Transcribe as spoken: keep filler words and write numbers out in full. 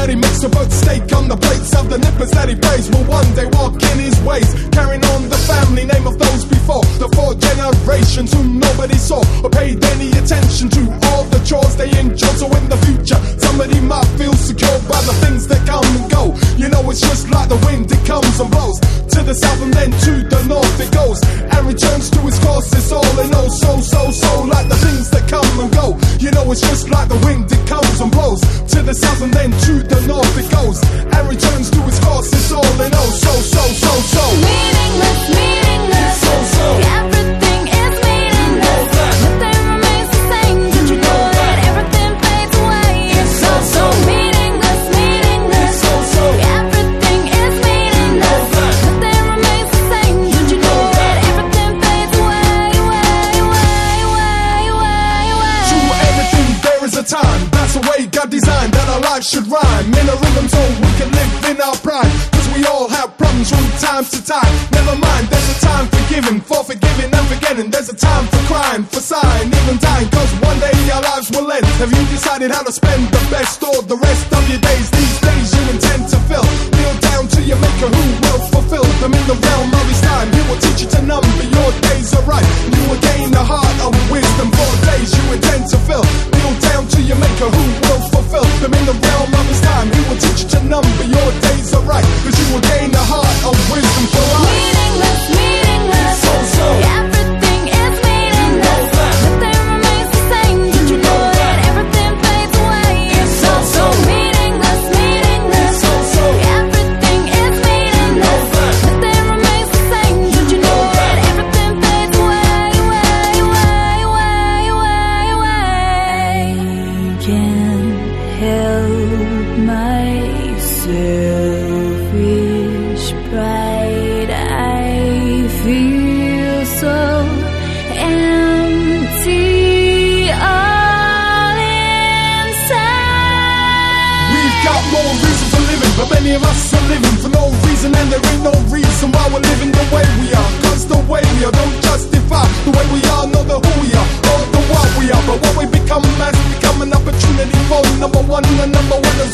But he makes the boat steak on the plates of the nippers that he pays. Will one day walk in his ways, carrying on the family name of those before. The four generations whom nobody saw or paid any attention to. All the chores they enjoy. So in the future, somebody might feel secure by the things that come and go. You know it's just like the wind, it comes and blows. To the south and then to the north it goes, and returns to its course. It's all in all, so, so, so like the things that come and go. You know it's just like the wind, it comes and blows. To the south and then to the north it goes, and returns to its course. It's all in all, so, so, so, so meaningless, meaningless. So, so everything is meaningless. Nothing remains the same. Did you know that everything fades away? It's so, so meaningless, meaningless. So, so everything is meaningless. Nothing remains the same. Did you know that everything fades away, away, away, away, away, away? To everything there is a time. That's the way God designed that our lives should rhyme in a rhythm so we can live in our pride. Cause we all have problems from time to time. Never mind, there's a time for giving, for forgiving and forgetting. There's a time for crying, for sighing, even dying. Cause one day our lives will end. Have you decided how to spend the best or the rest of your days? These days you intend to fill. Kneel down to your maker who will fulfill them in the realm of his time. He will teach you to number your days aright. You will gain the heart of wisdom for days you intend to fill. Kneel down to your maker who will fulfill them in the realm of his time. He will teach you to number your days aright. Cause you will gain the heart of wisdom for us. Meaningless, meaningless. So, so everything is meaningless. Nothing remains the same. Did you know that everything fades away? It's so, so meaningless, meaningless. So, so everything is meaningless. Nothing remains the same. Did you know that everything fades away, away, away, away, away, away? Can't help myself. Pride, I feel so empty all inside. We've got more reason for living, but many of us are living for no reason. And there ain't no reason why we're living the way we are. Cause the way we are don't justify the way we are, nor the who we are, or the what we are. But what we become has become an opportunity for number one, and number one is